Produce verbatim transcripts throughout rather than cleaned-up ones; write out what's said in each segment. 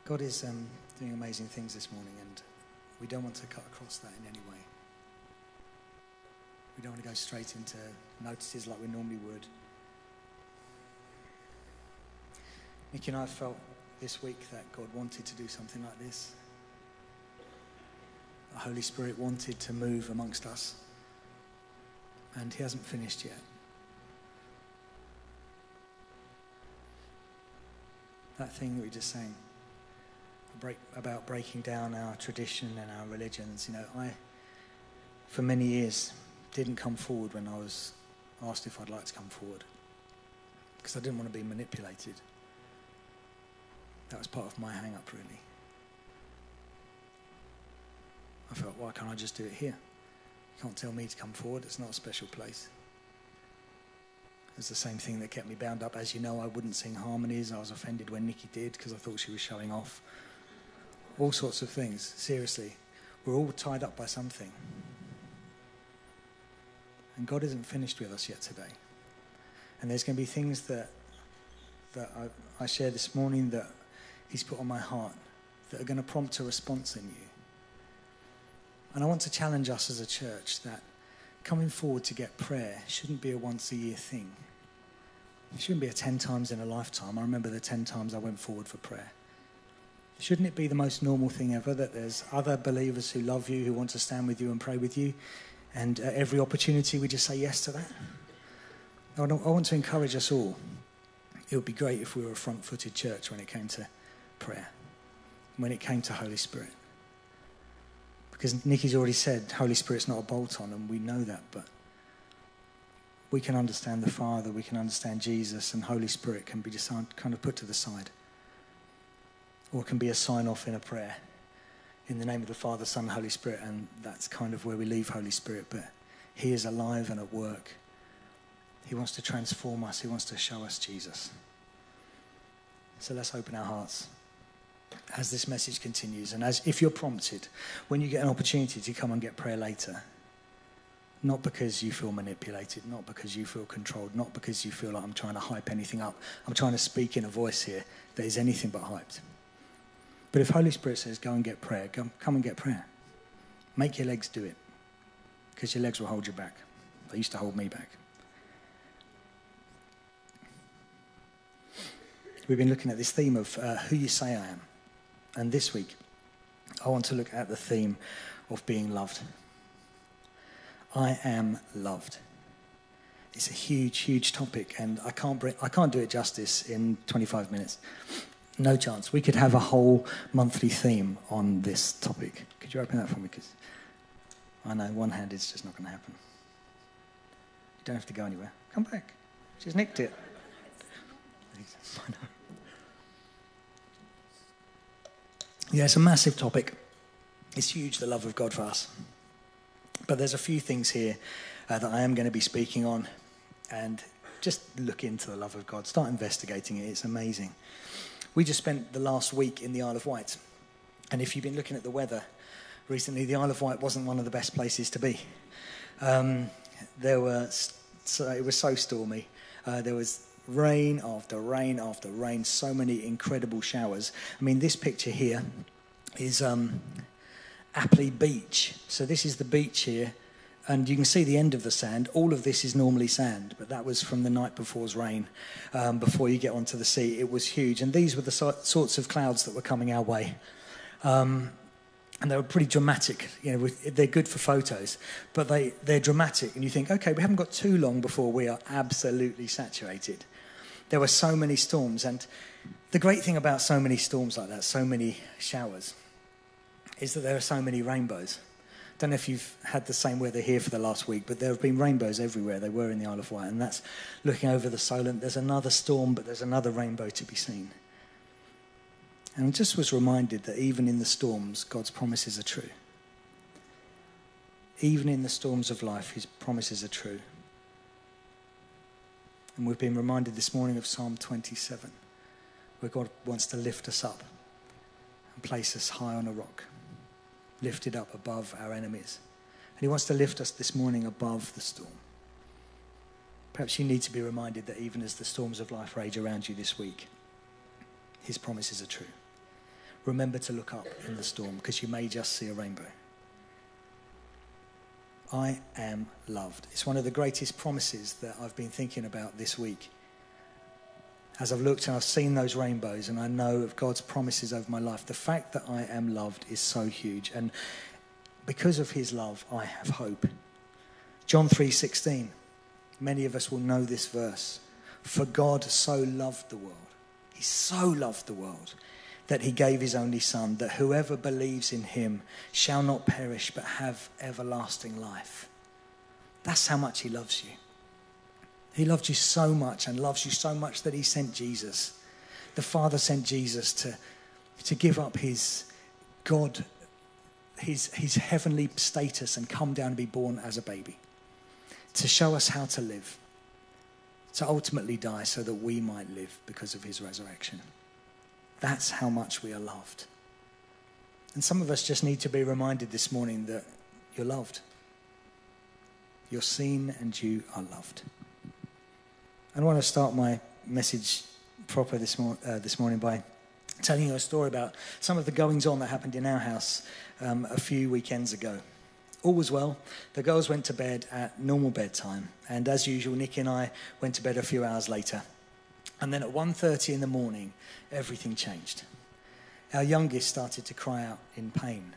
God is um, doing amazing things this morning, and we don't want to cut across that in any way. We don't want to go straight into notices like we normally would. Nicky and I felt this week that God wanted to do something like this. The Holy Spirit wanted to move amongst us, and he hasn't finished yet. That thing that we just sang break, about breaking down our tradition and our religions, you know, I, for many years, didn't come forward when I was asked if I'd like to come forward, because I didn't want to be manipulated. That was part of my hang-up, really. I felt, why can't I just do it here? You can't tell me to come forward. It's not a special place. It's the same thing that kept me bound up. As you know, I wouldn't sing harmonies. I was offended when Nicky did because I thought she was showing off. All sorts of things. Seriously, we're all tied up by something. And God isn't finished with us yet today. And there's going to be things that that I, I share this morning that he's put on my heart that are going to prompt a response in you. And I want to challenge us as a church that coming forward to get prayer shouldn't be a once-a-year thing. It shouldn't be a ten times in a lifetime. I remember the ten times I went forward for prayer. Shouldn't it be the most normal thing ever that there's other believers who love you, who want to stand with you and pray with you, and at every opportunity we just say yes to that? I want to encourage us all. It would be great if we were a front-footed church when it came to prayer, when it came to Holy Spirit. Because Nicky's already said Holy Spirit's not a bolt-on, and we know that, but we can understand the Father, we can understand Jesus, and Holy Spirit can be just kind of put to the side. Or it can be a sign-off in a prayer in the name of the Father, Son, and Holy Spirit, and that's kind of where we leave Holy Spirit. But he is alive and at work. He wants to transform us. He wants to show us Jesus. So let's open our hearts as this message continues. And as if you're prompted, when you get an opportunity to come and get prayer later, not because you feel manipulated, not because you feel controlled, not because you feel like I'm trying to hype anything up. I'm trying to speak in a voice here that is anything but hyped. But if Holy Spirit says, go and get prayer, come, come and get prayer. Make your legs do it, because your legs will hold you back. They used to hold me back. We've been looking at this theme of uh, who you say I am. And this week, I want to look at the theme of being loved. I am loved. It's a huge, huge topic, and I can't bring, I can't do it justice in twenty-five minutes. No chance. We could have a whole monthly theme on this topic. Could you open that for me? Because I know one hand is just not going to happen. You don't have to go anywhere. Come back. She's nicked it. I know. Yeah, it's a massive topic. It's huge, the love of God for us. But there's a few things here uh, that I am going to be speaking on, and just look into the love of God. Start investigating it. It's amazing. We just spent the last week in the Isle of Wight, and if you've been looking at the weather recently, the Isle of Wight wasn't one of the best places to be. Um, there were so, it was so stormy. Uh, there was rain after rain after rain, so many incredible showers. I mean, this picture here is um, Apley Beach. So this is the beach here, and you can see the end of the sand. All of this is normally sand, but that was from the night before's rain. Um, before you get onto the sea, it was huge. And these were the so- sorts of clouds that were coming our way. Um, and they were pretty dramatic. You know, with, they're good for photos, but they, they're dramatic. And you think, okay, we haven't got too long before we are absolutely saturated. There were so many storms. And the great thing about so many storms like that, so many showers, is that there are so many rainbows. Don't know if you've had the same weather here for the last week, but there have been rainbows everywhere. They were in the Isle of Wight, and that's looking over the Solent. There's another storm, but there's another rainbow to be seen. And I just was reminded that even in the storms, God's promises are true. Even in the storms of life, his promises are true. And we've been reminded this morning of Psalm twenty-seven, where God wants to lift us up and place us high on a rock, lifted up above our enemies. And he wants to lift us this morning above the storm. Perhaps you need to be reminded that even as the storms of life rage around you this week, his promises are true. remember to look up in the storm, because you may just see a rainbow. I am loved. It's one of the greatest promises that I've been thinking about this week. As I've looked and I've seen those rainbows and I know of God's promises over my life, the fact that I am loved is so huge. And because of his love, I have hope. John three sixteen. Many of us will know this verse. For God so loved the world. He so loved the world that he gave his only son, that whoever believes in him shall not perish but have everlasting life. That's how much he loves you. He loved you so much and loves you so much that he sent Jesus. The Father sent Jesus to, to give up his God, his, his heavenly status and come down and be born as a baby. To show us how to live. To ultimately die so that we might live because of his resurrection. That's how much we are loved. And some of us just need to be reminded this morning that you're loved. You're seen and you are loved. And I want to start my message proper this, mor- uh, this morning by telling you a story about some of the goings-on that happened in our house um, a few weekends ago. All was well. The girls went to bed at normal bedtime. And as usual, Nikki and I went to bed a few hours later. And then at one thirty in the morning, everything changed. Our youngest started to cry out in pain.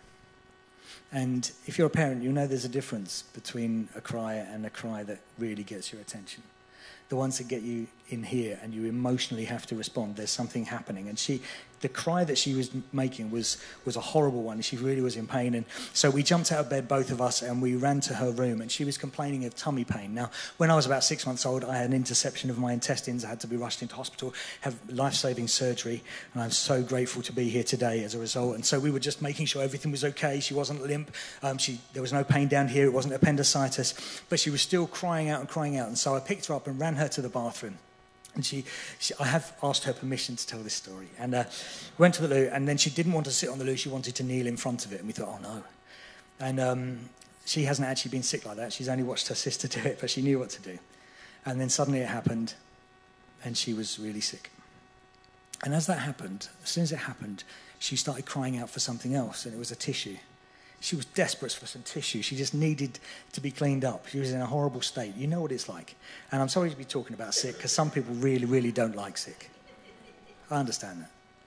And if you're a parent, you know there's a difference between a cry and a cry that really gets your attention. The ones that get you in here and you emotionally have to respond, there's something happening. And she, the cry that she was making was, was a horrible one. She really was in pain. And so we jumped out of bed, both of us, and we ran to her room. And she was complaining of tummy pain. Now, when I was about six months old, I had an interception of my intestines. I had to be rushed into hospital, have life-saving surgery. And I'm so grateful to be here today as a result. And so we were just making sure everything was okay. She wasn't limp. Um, she, there was no pain down here. It wasn't appendicitis. But she was still crying out and crying out. And so I picked her up and ran her to the bathroom. And she, she, I have asked her permission to tell this story. And uh, went to the loo, and then she didn't want to sit on the loo. She wanted to kneel in front of it. And we thought, oh, no. And um, she hasn't actually been sick like that. She's only watched her sister do it, but she knew what to do. And then suddenly it happened, and she was really sick. And as that happened, as soon as it happened, she started crying out for something else, and it was a tissue. She was desperate for some tissue. She just needed to be cleaned up. She was in a horrible state. You know what it's like. And I'm sorry to be talking about sick, because some people really, really don't like sick. I understand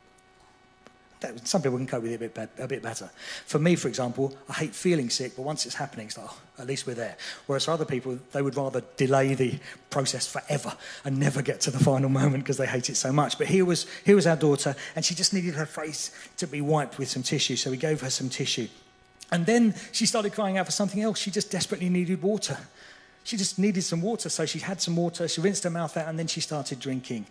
that. that some people can cope with it a bit, a bit better. For me, for example, I hate feeling sick, but once it's happening, it's like, oh, at least we're there. Whereas for other people, they would rather delay the process forever and never get to the final moment because they hate it so much. But here was, here was our daughter, and she just needed her face to be wiped with some tissue, so we gave her some tissue. And then she started crying out for something else. She just desperately needed water. She just needed some water. So she had some water. She rinsed her mouth out, and then she started drinking.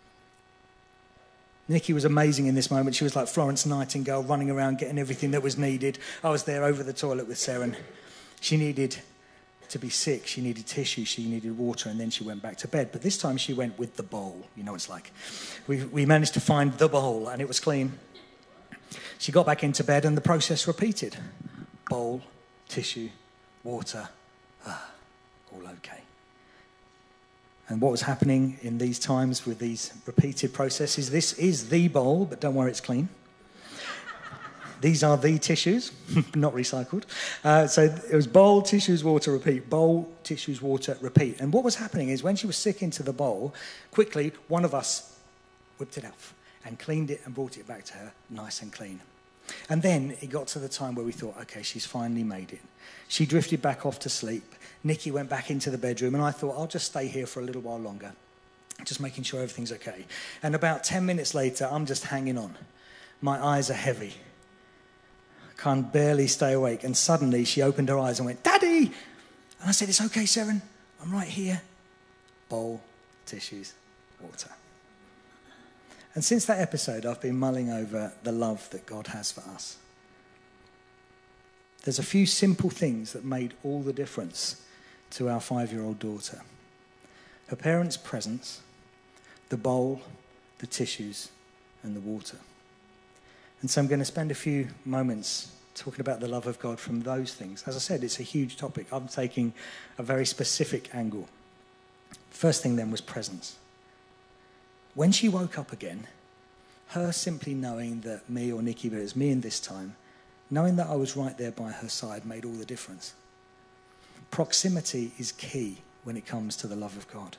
Nikki was amazing in this moment. She was like Florence Nightingale, running around getting everything that was needed. I was there over the toilet with Seren. She needed to be sick. She needed tissue. She needed water. And then she went back to bed. But this time she went with the bowl. You know what it's like. We, we managed to find the bowl, and it was clean. She got back into bed, and the process repeated. Bowl, tissue, water, ah, all okay. And what was happening in these times with these repeated processes, this is the bowl, but don't worry, it's clean. These are the tissues, not recycled. Uh, so it was bowl, tissues, water, repeat. Bowl, tissues, water, repeat. And what was happening is when she was sick into the bowl, quickly, one of us whipped it out and cleaned it and brought it back to her nice and clean. And then it got to the time where we thought, okay, she's finally made it. She drifted back off to sleep. Nikki went back into the bedroom, and I thought, I'll just stay here for a little while longer, just making sure everything's okay. And about ten minutes later, I'm just hanging on. My eyes are heavy. I can't barely stay awake. And suddenly she opened her eyes and went, Daddy! And I said, it's okay, Seren. I'm right here. Bowl, tissues, water. And since that episode, I've been mulling over the love that God has for us. There's a few simple things that made all the difference to our five-year-old daughter. Her parents' presence, the bowl, the tissues, and the water. And so I'm going to spend a few moments talking about the love of God from those things. As I said, it's a huge topic. I'm taking a very specific angle. First thing then was presence. When she woke up again, her simply knowing that me or Nikki, but it was me in this time, knowing that I was right there by her side made all the difference. Proximity is key when it comes to the love of God.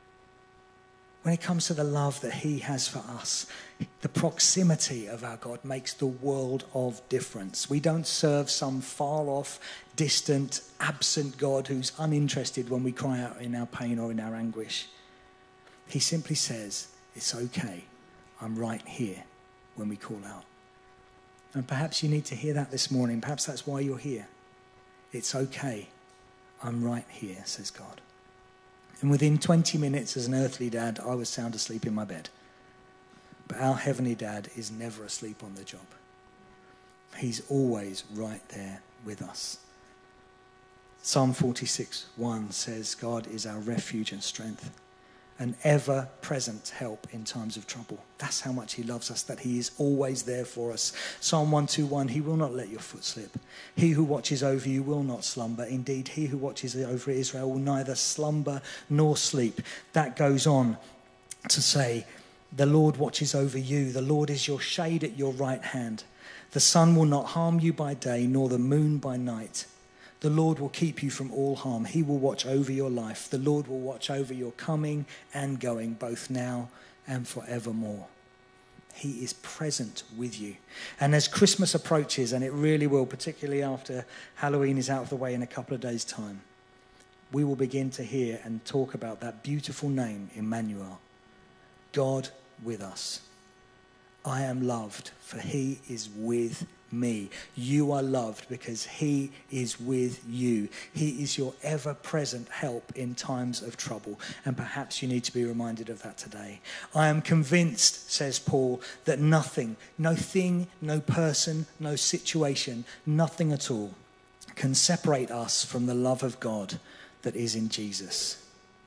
When it comes to the love that he has for us, the proximity of our God makes the world of difference. We don't serve some far-off, distant, absent God who's uninterested when we cry out in our pain or in our anguish. He simply says, it's okay, I'm right here when we call out. And perhaps you need to hear that this morning. Perhaps that's why you're here. It's okay, I'm right here, says God. And within twenty minutes as an earthly dad, I was sound asleep in my bed. But our heavenly dad is never asleep on the job. He's always right there with us. Psalm forty-six one says, God is our refuge and strength, an ever-present help in times of trouble. That's how much he loves us, that he is always there for us. Psalm one twenty-one, he will not let your foot slip. He who watches over you will not slumber. Indeed, he who watches over Israel will neither slumber nor sleep. That goes on to say, the Lord watches over you. The Lord is your shade at your right hand. The sun will not harm you by day, nor the moon by night. The Lord will keep you from all harm. He will watch over your life. The Lord will watch over your coming and going, both now and forevermore. He is present with you. And as Christmas approaches, and it really will, particularly after Halloween is out of the way in a couple of days' time, we will begin to hear and talk about that beautiful name, Emmanuel, God with us. I am loved, for he is with me. You are loved because he is with you. He is your ever-present help in times of trouble. And perhaps you need to be reminded of that today. I am convinced, says Paul, that nothing, no thing, no person, no situation, nothing at all can separate us from the love of God that is in Jesus.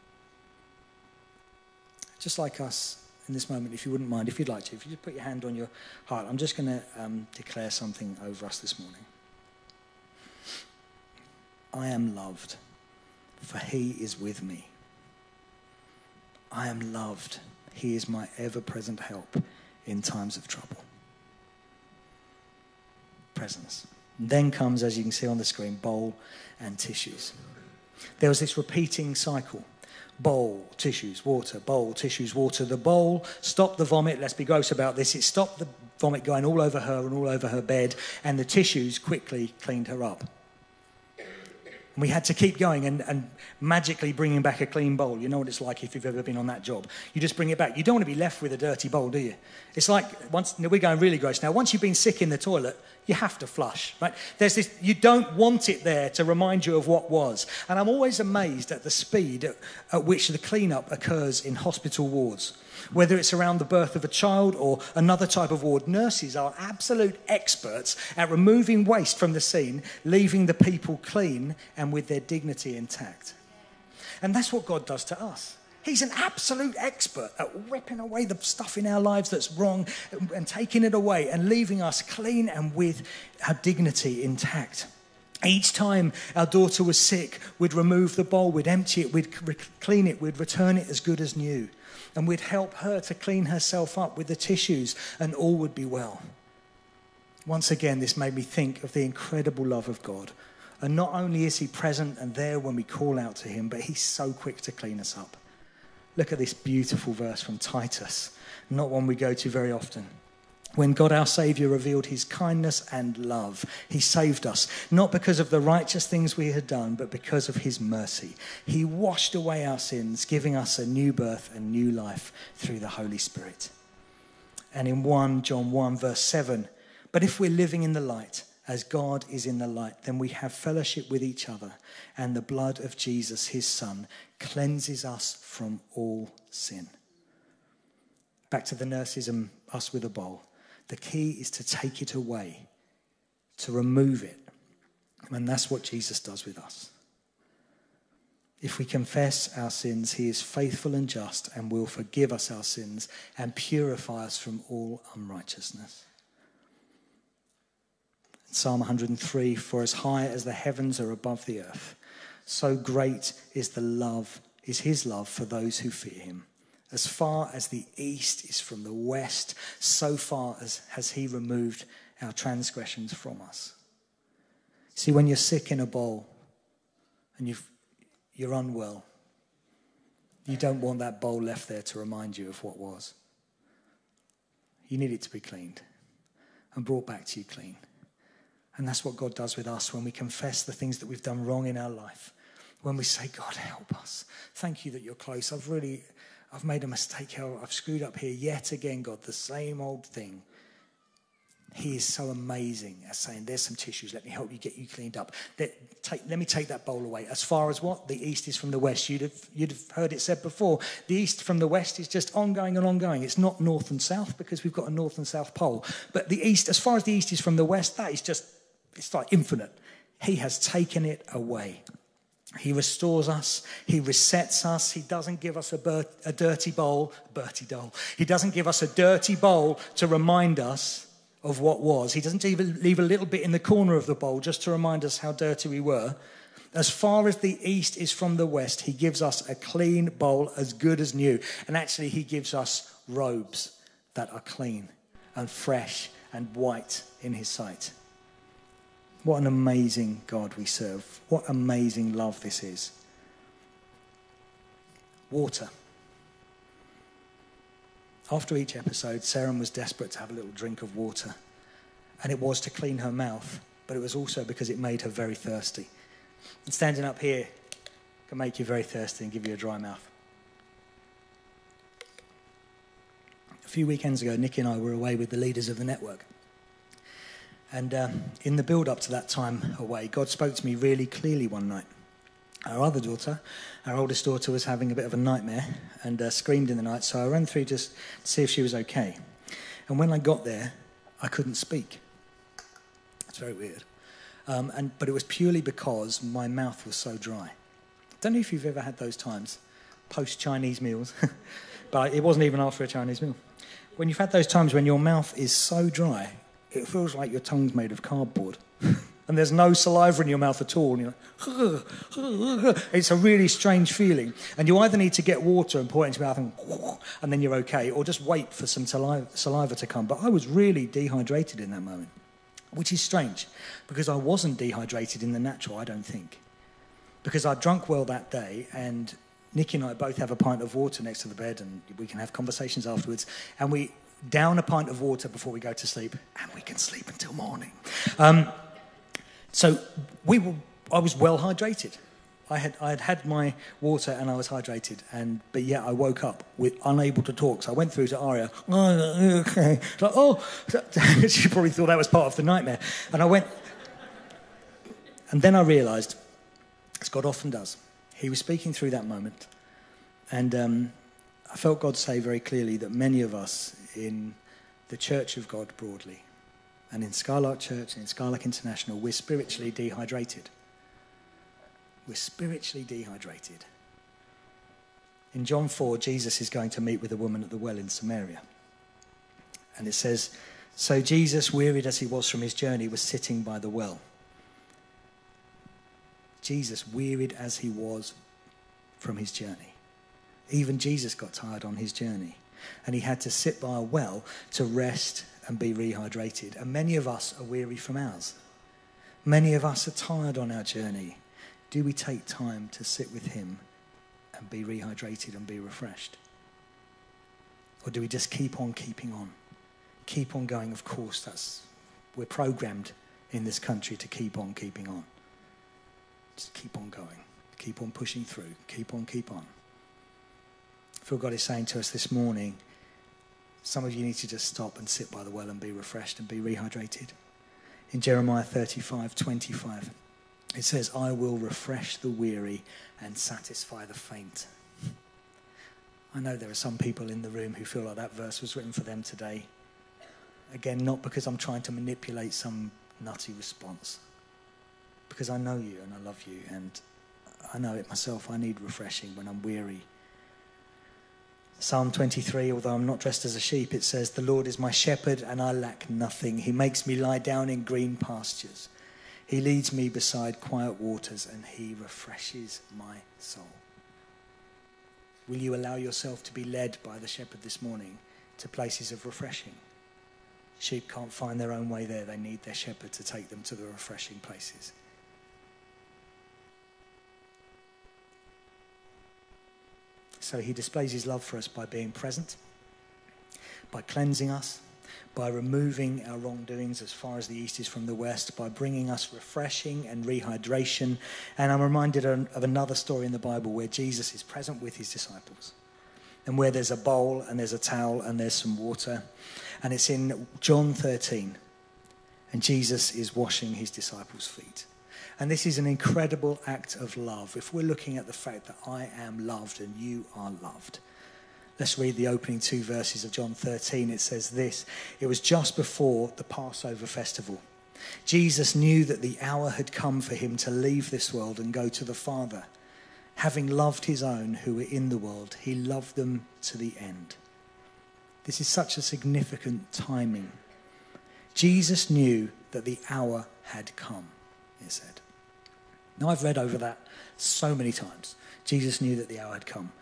Just like us, in this moment, if you wouldn't mind, if you'd like to, if you just put your hand on your heart, I'm just going to um, declare something over us this morning. I am loved, for he is with me. I am loved. He is my ever-present help in times of trouble. Presence. And then comes, as you can see on the screen, bowl and tissues. There was this repeating cycle. Bowl, tissues, water, bowl, tissues, water. The bowl stopped the vomit. Let's be gross about this. It stopped the vomit going all over her and all over her bed, and the tissues quickly cleaned her up. And we had to keep going and, and magically bringing back a clean bowl. You know what it's like if you've ever been on that job. You just bring it back. You don't want to be left with a dirty bowl, do you? It's like, once we're going really gross now, once you've been sick in the toilet, you have to flush, right? There's this, you don't want it there to remind you of what was. And I'm always amazed at the speed at, at which the cleanup occurs in hospital wards. Whether it's around the birth of a child or another type of ward, nurses are absolute experts at removing waste from the scene, leaving the people clean and with their dignity intact. And that's what God does to us. He's an absolute expert at ripping away the stuff in our lives that's wrong and taking it away and leaving us clean and with our dignity intact. Each time our daughter was sick, we'd remove the bowl, we'd empty it, we'd clean it, we'd return it as good as new. And we'd help her to clean herself up with the tissues, and all would be well. Once again, this made me think of the incredible love of God. And not only is he present and there when we call out to him, but he's so quick to clean us up. Look at this beautiful verse from Titus, not one we go to very often. When God our Saviour revealed his kindness and love, he saved us, not because of the righteous things we had done, but because of his mercy. He washed away our sins, giving us a new birth and new life through the Holy Spirit. And in First John one verse seven, but if we're living in the light, as God is in the light, then we have fellowship with each other, and the blood of Jesus, his Son, cleanses us from all sin. Back to the nurses and us with a bowl. The key is to take it away, to remove it. And that's what Jesus does with us. If we confess our sins, he is faithful and just and will forgive us our sins and purify us from all unrighteousness. Psalm one hundred three, for as high as the heavens are above the earth, so great is the love, is his love for those who fear him. As far as the east is from the west, so far as has he removed our transgressions from us. See, when you're sick in a bowl and you've, you're unwell, you don't want that bowl left there to remind you of what was. You need it to be cleaned and brought back to you clean. And that's what God does with us when we confess the things that we've done wrong in our life. When we say, God, help us. Thank you that you're close. I've really, I've made a mistake here. I've screwed up here yet again, God, the same old thing. He is so amazing at saying, there's some tissues, let me help you get you cleaned up. Let, take, let me take that bowl away. As far as what? The east is from the west. You'd have, you'd have heard it said before. The east from the west is just ongoing and ongoing. It's not north and south because we've got a north and south pole. But the east, as far as the east is from the west, that is just, it's like infinite. He has taken it away. He restores us. He resets us. He doesn't give us a, bur- a dirty bowl, Bertie Dole. He doesn't give us a dirty bowl to remind us of what was. He doesn't even leave a little bit in the corner of the bowl just to remind us how dirty we were. As far as the east is from the west, he gives us a clean bowl as good as new. And actually, he gives us robes that are clean and fresh and white in his sight. What an amazing God we serve. What amazing love this is. Water. After each episode, Sarah was desperate to have a little drink of water. And it was to clean her mouth, but it was also because it made her very thirsty. And standing up here can make you very thirsty and give you a dry mouth. A few weekends ago, Nick and I were away with the leaders of the network. And uh, in the build-up to that time away, God spoke to me really clearly one night. Our other daughter, our oldest daughter, was having a bit of a nightmare and uh, screamed in the night, so I ran through just to see if she was okay. And when I got there, I couldn't speak. It's very weird. Um, and but it was purely because my mouth was so dry. I don't know if you've ever had those times, post-Chinese meals, but it wasn't even after a Chinese meal. When you've had those times when your mouth is so dry, it feels like your tongue's made of cardboard. And there's no saliva in your mouth at all. And you're like, it's a really strange feeling. And you either need to get water and pour it into your mouth and, and then you're okay, or just wait for some saliva to come. But I was really dehydrated in that moment, which is strange, because I wasn't dehydrated in the natural, I don't think. Because I drunk well that day, and Nikki and I both have a pint of water next to the bed, and we can have conversations afterwards. And we down a pint of water before we go to sleep, and we can sleep until morning. Um, So we were, I was well hydrated. I had I had had my water and I was hydrated, and but yet I woke up with unable to talk. So I went through to Aria. Oh, okay. Like, oh, she probably thought that was part of the nightmare. And I went, and then I realised, as God often does, He was speaking through that moment, and um, I felt God say very clearly that many of us in the Church of God broadly, and in Skylark Church and in Skylark International, we're spiritually dehydrated. We're spiritually dehydrated. In John four, Jesus is going to meet with a woman at the well in Samaria. And it says, so Jesus, wearied as he was from his journey, was sitting by the well. Jesus, wearied as he was from his journey. Even Jesus got tired on his journey. And he had to sit by a well to rest and be rehydrated. And many of us are weary from ours. Many of us are tired on our journey. Do we take time to sit with him and be rehydrated and be refreshed? Or do we just keep on keeping on? Keep on going, of course, that's, we're programmed in this country to keep on keeping on. Just keep on going. Keep on pushing through. Keep on, keep on. I feel God is saying to us this morning, some of you need to just stop and sit by the well and be refreshed and be rehydrated. In Jeremiah thirty-five twenty-five, it says, I will refresh the weary and satisfy the faint. I know there are some people in the room who feel like that verse was written for them today. Again, not because I'm trying to manipulate some nutty response, because I know you and I love you, and I know it myself. I need refreshing when I'm weary. Psalm twenty-three, although I'm not dressed as a sheep, it says, the Lord is my shepherd and I lack nothing. He makes me lie down in green pastures. He leads me beside quiet waters and he refreshes my soul. Will you allow yourself to be led by the shepherd this morning to places of refreshing? Sheep can't find their own way there. They need their shepherd to take them to the refreshing places. So he displays his love for us by being present, by cleansing us, by removing our wrongdoings as far as the east is from the west, by bringing us refreshing and rehydration. And I'm reminded of another story in the Bible where Jesus is present with his disciples, and where there's a bowl and there's a towel and there's some water. And it's in John thirteen. And Jesus is washing his disciples' feet. And this is an incredible act of love. If we're looking at the fact that I am loved and you are loved. Let's read the opening two verses of John thirteen. It says this: it was just before the Passover festival. Jesus knew that the hour had come for him to leave this world and go to the Father. Having loved his own who were in the world, he loved them to the end. This is such a significant timing. Jesus knew that the hour had come, it said. Now, I've read over that so many times. Jesus knew that the hour had come.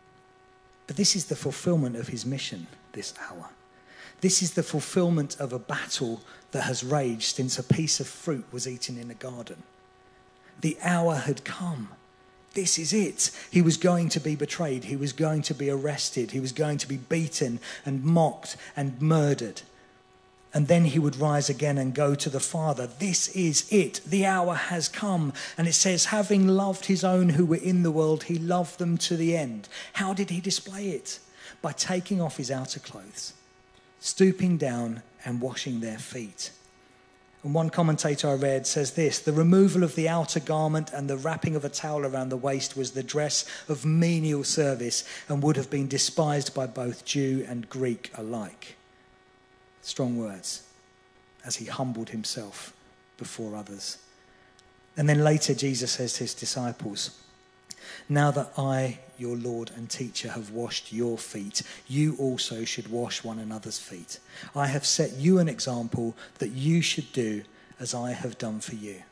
But this is the fulfillment of his mission, this hour. This is the fulfillment of a battle that has raged since a piece of fruit was eaten in a garden. The hour had come. This is it. He was going to be betrayed. He was going to be arrested. He was going to be beaten and mocked and murdered. And then he would rise again and go to the Father. This is it. The hour has come. And it says, having loved his own who were in the world, he loved them to the end. How did he display it? By taking off his outer clothes, stooping down and washing their feet. And one commentator I read says this: the removal of the outer garment and the wrapping of a towel around the waist was the dress of menial service and would have been despised by both Jew and Greek alike. Strong words, as he humbled himself before others. And then later Jesus says to his disciples, now that I, your Lord and teacher, have washed your feet, you also should wash one another's feet. I have set you an example that you should do as I have done for you.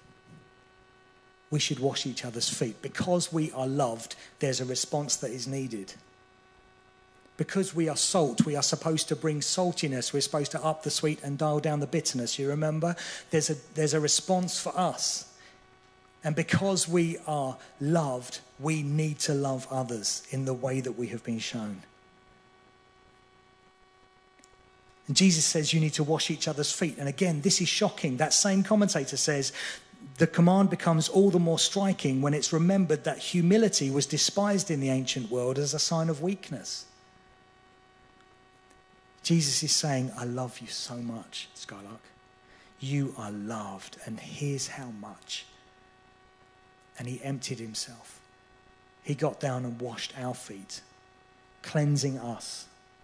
We should wash each other's feet. Because we are loved, there's a response that is needed. Because we are salt, we are supposed to bring saltiness. We're supposed to up the sweet and dial down the bitterness. You remember? There's a, there's a response for us. And because we are loved, we need to love others in the way that we have been shown. And Jesus says you need to wash each other's feet. And again, this is shocking. That same commentator says the command becomes all the more striking when it's remembered that humility was despised in the ancient world as a sign of weakness. Jesus is saying, I love you so much, Skylark. You are loved, and here's how much. And he emptied himself. He got down and washed our feet, cleansing us,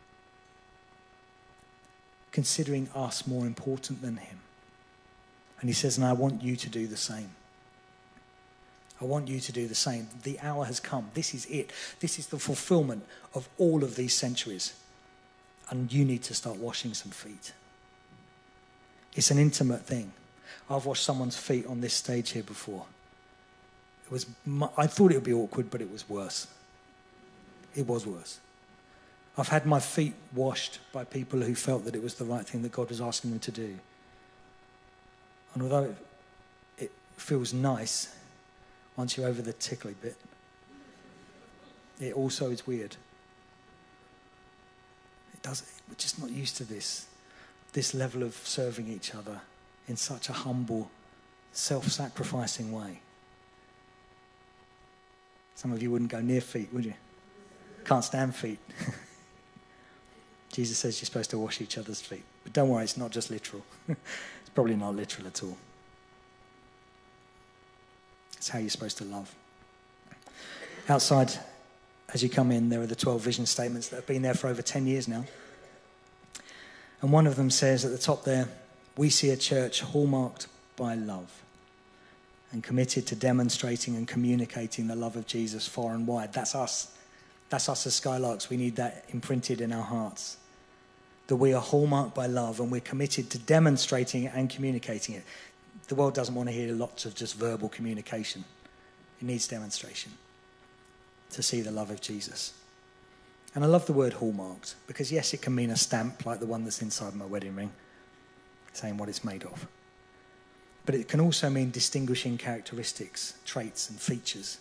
considering us more important than him. And he says, and I want you to do the same. I want you to do the same. The hour has come. This is it. This is the fulfillment of all of these centuries. And you need to start washing some feet. It's an intimate thing. I've washed someone's feet on this stage here before. It was. I thought it would be awkward, but it was worse. It was worse. I've had my feet washed by people who felt that it was the right thing that God was asking them to do. And although it, it feels nice once you're over the tickly bit, it also is weird. Does, we're just not used to this, this level of serving each other in such a humble, self-sacrificing way. Some of you wouldn't go near feet, would you? Can't stand feet. Jesus says you're supposed to wash each other's feet. But don't worry, it's not just literal. It's probably not literal at all. It's how you're supposed to love. Outside, as you come in, there are the twelve vision statements that have been there for over ten years now. And one of them says at the top there, we see a church hallmarked by love and committed to demonstrating and communicating the love of Jesus far and wide. That's us. That's us as Skylarks. We need that imprinted in our hearts. That we are hallmarked by love and we're committed to demonstrating it and communicating it. The world doesn't want to hear lots of just verbal communication. It needs demonstration to see the love of Jesus. And I love the word hallmarked, because yes, it can mean a stamp like the one that's inside my wedding ring, saying what it's made of. But it can also mean distinguishing characteristics, traits and features.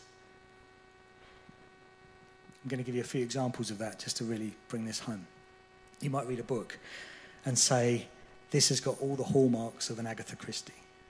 I'm going to give you a few examples of that just to really bring this home. You might read a book and say, this has got all the hallmarks of an Agatha Christie,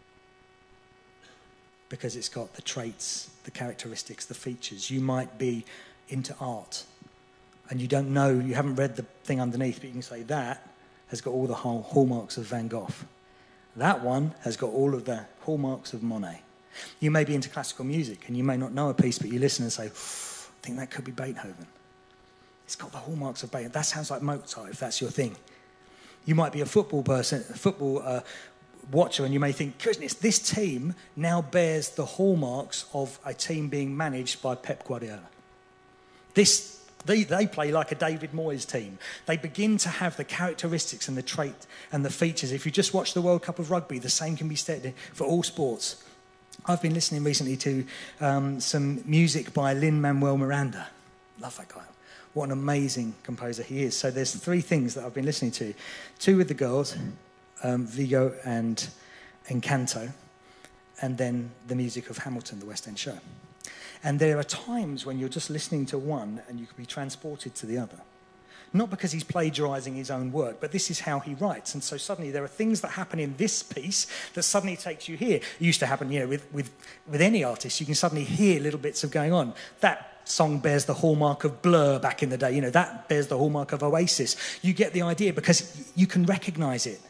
because it's got the traits, the characteristics, the features. You might be into art and you don't know, you haven't read the thing underneath, but you can say that has got all the hallmarks of Van Gogh. That one has got all of the hallmarks of Monet. You may be into classical music and you may not know a piece, but you listen and say, I think that could be Beethoven. It's got the hallmarks of Beethoven. That sounds like Mozart, if that's your thing. You might be a football person, a football uh, watcher, and you may think, goodness, this team now bears the hallmarks of a team being managed by Pep Guardiola. This, they, they play like a David Moyes team. They begin to have the characteristics and the trait and the features. If you just watch the World Cup of Rugby, the same can be said for all sports. I've been listening recently to um, some music by Lin-Manuel Miranda. Love that guy. What an amazing composer he is. So there's three things that I've been listening to. Two with the girls, um, Vigo and Encanto, and then the music of Hamilton, the West End show. And there are times when you're just listening to one and you can be transported to the other. Not because he's plagiarising his own work, but this is how he writes. And so suddenly there are things that happen in this piece that suddenly takes you here. It used to happen, you know, with, with, with any artist. You can suddenly hear little bits of going on. That song bears the hallmark of Blur back in the day. You know, that bears the hallmark of Oasis. You get the idea because you can recognise it.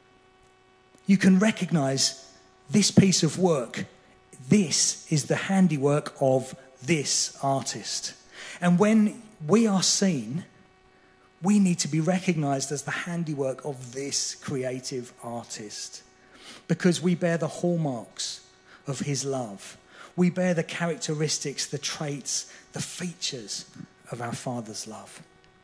You can recognise this piece of work. This is the handiwork of this artist. And when we are seen, we need to be recognised as the handiwork of this creative artist, because we bear the hallmarks of his love. We bear the characteristics, the traits, the features of our Father's love.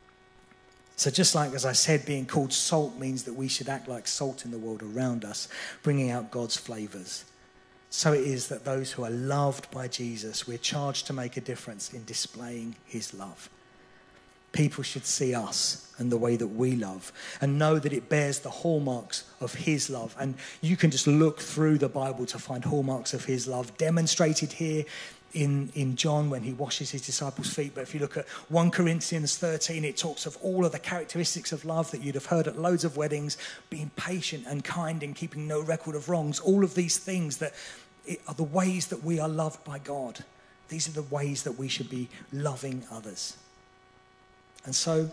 So just like, as I said, being called salt means that we should act like salt in the world around us, bringing out God's flavours. So it is that those who are loved by Jesus, we're charged to make a difference in displaying his love. People should see us and the way that we love and know that it bears the hallmarks of his love. And you can just look through the Bible to find hallmarks of his love demonstrated here in, in John when he washes his disciples' feet. But if you look at First Corinthians thirteen, it talks of all of the characteristics of love that you'd have heard at loads of weddings, being patient and kind and keeping no record of wrongs. All of these things that are the ways that we are loved by God. These are the ways that we should be loving others. And so,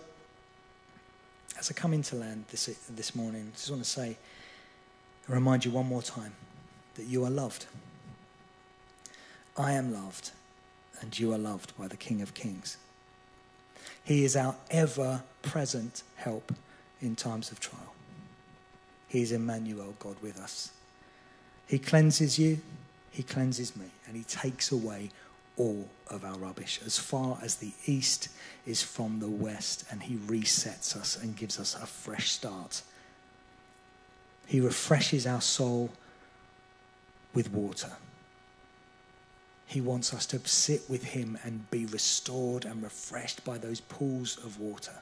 as I come into land this, this morning, I just want to say, and remind you one more time, that you are loved. I am loved, and you are loved by the King of Kings. He is our ever-present help in times of trial. He is Emmanuel, God with us. He cleanses you, he cleanses me, and he takes away all of our rubbish as far as the east is from the west, and he resets us and gives us a fresh start. He refreshes our soul with water. He wants us to sit with him and be restored and refreshed by those pools of water.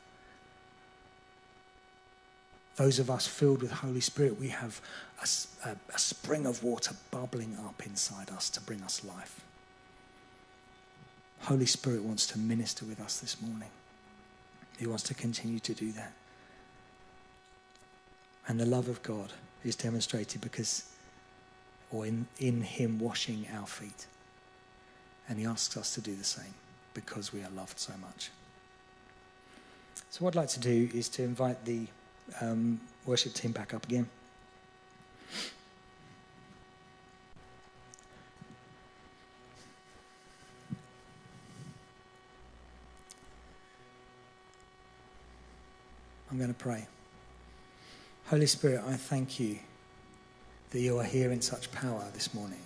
Those of us filled with Holy Spirit, we have a, a, a spring of water bubbling up inside us to bring us life. Holy Spirit wants to minister with us this morning. He wants to continue to do that. And the love of God is demonstrated because, or in, in him washing our feet. And he asks us to do the same because we are loved so much. So what I'd like to do is to invite the um, worship team back up again. I'm going to pray. Holy Spirit, I thank you that you are here in such power this morning.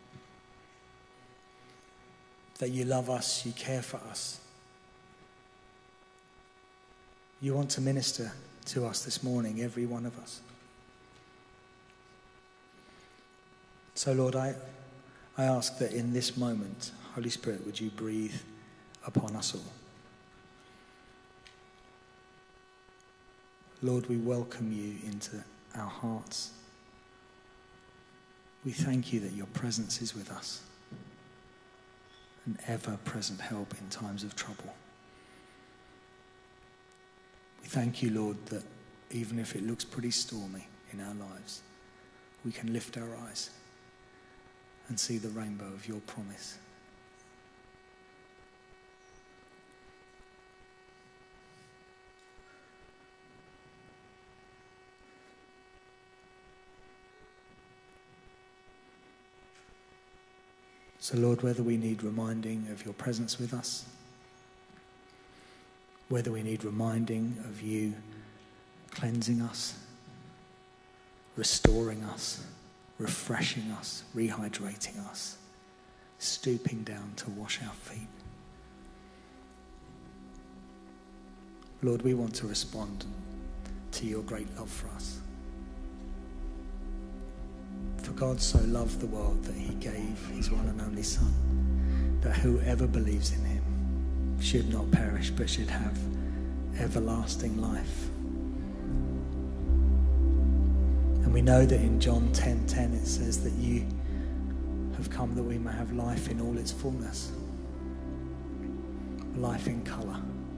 That you love us, you care for us. You want to minister to us this morning, every one of us. So Lord, I, I ask that in this moment, Holy Spirit, would you breathe upon us all? Lord, we welcome you into our hearts. We thank you that your presence is with us, an ever-present help in times of trouble. We thank you, Lord, that even if it looks pretty stormy in our lives, we can lift our eyes and see the rainbow of your promise. So, Lord, whether we need reminding of your presence with us, whether we need reminding of you cleansing us, restoring us, refreshing us, rehydrating us, stooping down to wash our feet. Lord, we want to respond to your great love for us. For God so loved the world that he gave his one and only Son, that whoever believes in him should not perish but should have everlasting life. And we know that in John ten ten it says that you have come that we may have life in all its fullness. Life in colour,